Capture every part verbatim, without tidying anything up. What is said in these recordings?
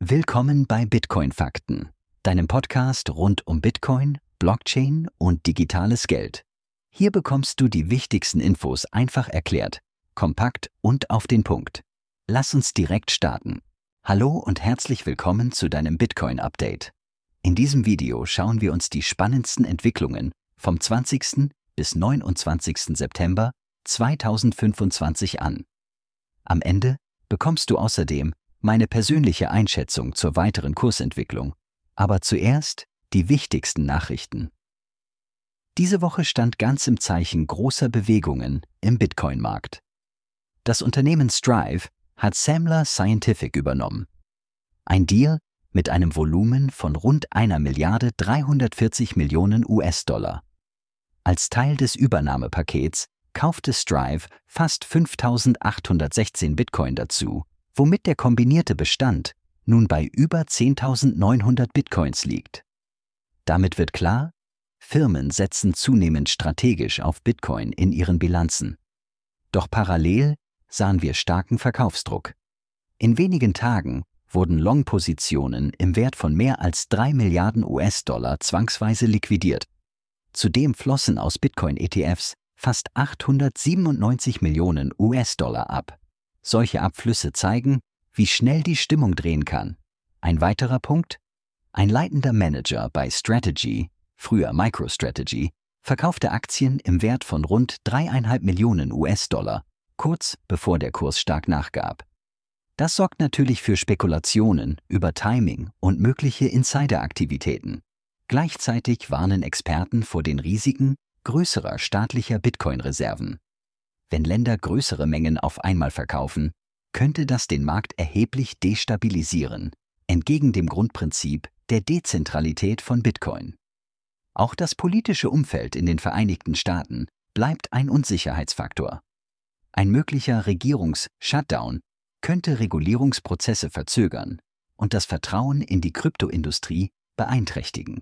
Willkommen bei Bitcoin Fakten, deinem Podcast rund um Bitcoin, Blockchain und digitales Geld. Hier bekommst du die wichtigsten Infos einfach erklärt, kompakt und auf den Punkt. Lass uns direkt starten. Hallo und herzlich willkommen zu deinem Bitcoin-Update. In diesem Video schauen wir uns die spannendsten Entwicklungen vom zwanzigsten bis neunundzwanzigsten September zweitausendfünfundzwanzig an. Am Ende bekommst du außerdem meine persönliche Einschätzung zur weiteren Kursentwicklung. Aber zuerst die wichtigsten Nachrichten. Diese Woche stand ganz im Zeichen großer Bewegungen im Bitcoin-Markt. Das Unternehmen Strive hat Semler Scientific übernommen. Ein Deal mit einem Volumen von rund einer Milliarde dreihundertvierzig Millionen U S-Dollar. Als Teil des Übernahmepakets kaufte Strive fast fünftausendachthundertsechzehn Bitcoin dazu, womit der kombinierte Bestand nun bei über zehntausendneunhundert Bitcoins liegt. Damit wird klar, Firmen setzen zunehmend strategisch auf Bitcoin in ihren Bilanzen. Doch parallel sahen wir starken Verkaufsdruck. In wenigen Tagen wurden Long-Positionen im Wert von mehr als drei Milliarden U S-Dollar zwangsweise liquidiert. Zudem flossen aus Bitcoin-E T Fs fast achthundertsiebenundneunzig Millionen U S-Dollar ab. Solche Abflüsse zeigen, wie schnell die Stimmung drehen kann. Ein weiterer Punkt: Ein leitender Manager bei Strategy, früher MicroStrategy, verkaufte Aktien im Wert von rund dreieinhalb Millionen U S-Dollar, kurz bevor der Kurs stark nachgab. Das sorgt natürlich für Spekulationen über Timing und mögliche Insideraktivitäten. Gleichzeitig warnen Experten vor den Risiken größerer staatlicher Bitcoin-Reserven. Wenn Länder größere Mengen auf einmal verkaufen, könnte das den Markt erheblich destabilisieren, entgegen dem Grundprinzip der Dezentralität von Bitcoin. Auch das politische Umfeld in den Vereinigten Staaten bleibt ein Unsicherheitsfaktor. Ein möglicher Regierungs-Shutdown könnte Regulierungsprozesse verzögern und das Vertrauen in die Kryptoindustrie beeinträchtigen.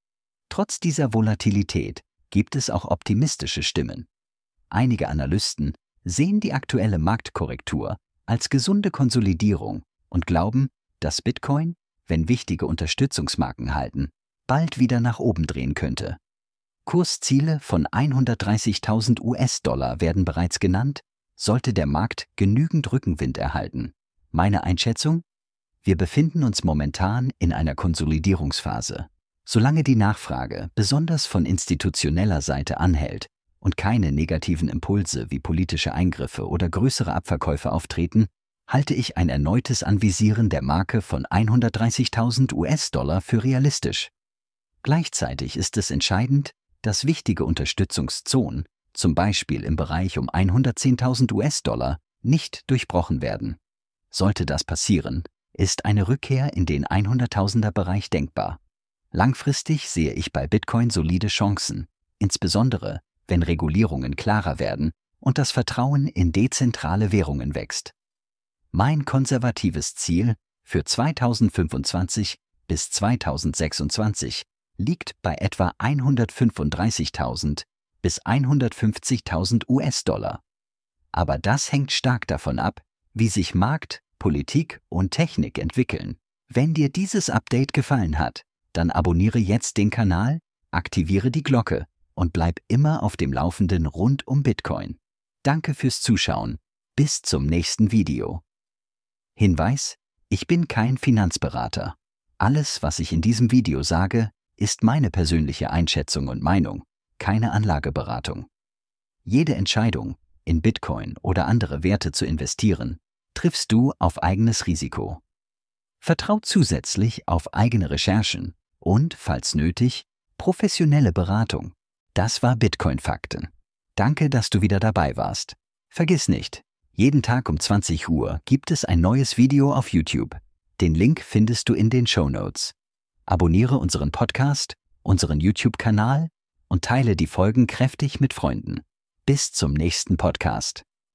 Trotz dieser Volatilität gibt es auch optimistische Stimmen. Einige Analysten sehen die aktuelle Marktkorrektur als gesunde Konsolidierung und glauben, dass Bitcoin, wenn wichtige Unterstützungsmarken halten, bald wieder nach oben drehen könnte. Kursziele von hundertdreißigtausend U S-Dollar werden bereits genannt, sollte der Markt genügend Rückenwind erhalten. Meine Einschätzung? Wir befinden uns momentan in einer Konsolidierungsphase. Solange die Nachfrage besonders von institutioneller Seite anhält und keine negativen Impulse wie politische Eingriffe oder größere Abverkäufe auftreten, halte ich ein erneutes Anvisieren der Marke von hundertdreißigtausend U S-Dollar für realistisch. Gleichzeitig ist es entscheidend, dass wichtige Unterstützungszonen, zum Beispiel im Bereich um hundertzehntausend U S-Dollar, nicht durchbrochen werden. Sollte das passieren, ist eine Rückkehr in den hunderttausender-Bereich denkbar. Langfristig sehe ich bei Bitcoin solide Chancen, insbesondere wenn Regulierungen klarer werden und das Vertrauen in dezentrale Währungen wächst. Mein konservatives Ziel für zweitausendfünfundzwanzig bis zweitausendsechsundzwanzig liegt bei etwa hundertfünfunddreißigtausend bis hundertfünfzigtausend U S-Dollar. Aber das hängt stark davon ab, wie sich Markt, Politik und Technik entwickeln. Wenn dir dieses Update gefallen hat, dann abonniere jetzt den Kanal, aktiviere die Glocke und bleib immer auf dem Laufenden rund um Bitcoin. Danke fürs Zuschauen. Bis zum nächsten Video. Hinweis: Ich bin kein Finanzberater. Alles, was ich in diesem Video sage, ist meine persönliche Einschätzung und Meinung, keine Anlageberatung. Jede Entscheidung, in Bitcoin oder andere Werte zu investieren, triffst du auf eigenes Risiko. Vertrau zusätzlich auf eigene Recherchen und, falls nötig, professionelle Beratung. Das war Bitcoin Fakten. Danke, dass du wieder dabei warst. Vergiss nicht, jeden Tag um zwanzig Uhr gibt es ein neues Video auf YouTube. Den Link findest du in den Shownotes. Abonniere unseren Podcast, unseren YouTube-Kanal und teile die Folgen kräftig mit Freunden. Bis zum nächsten Podcast.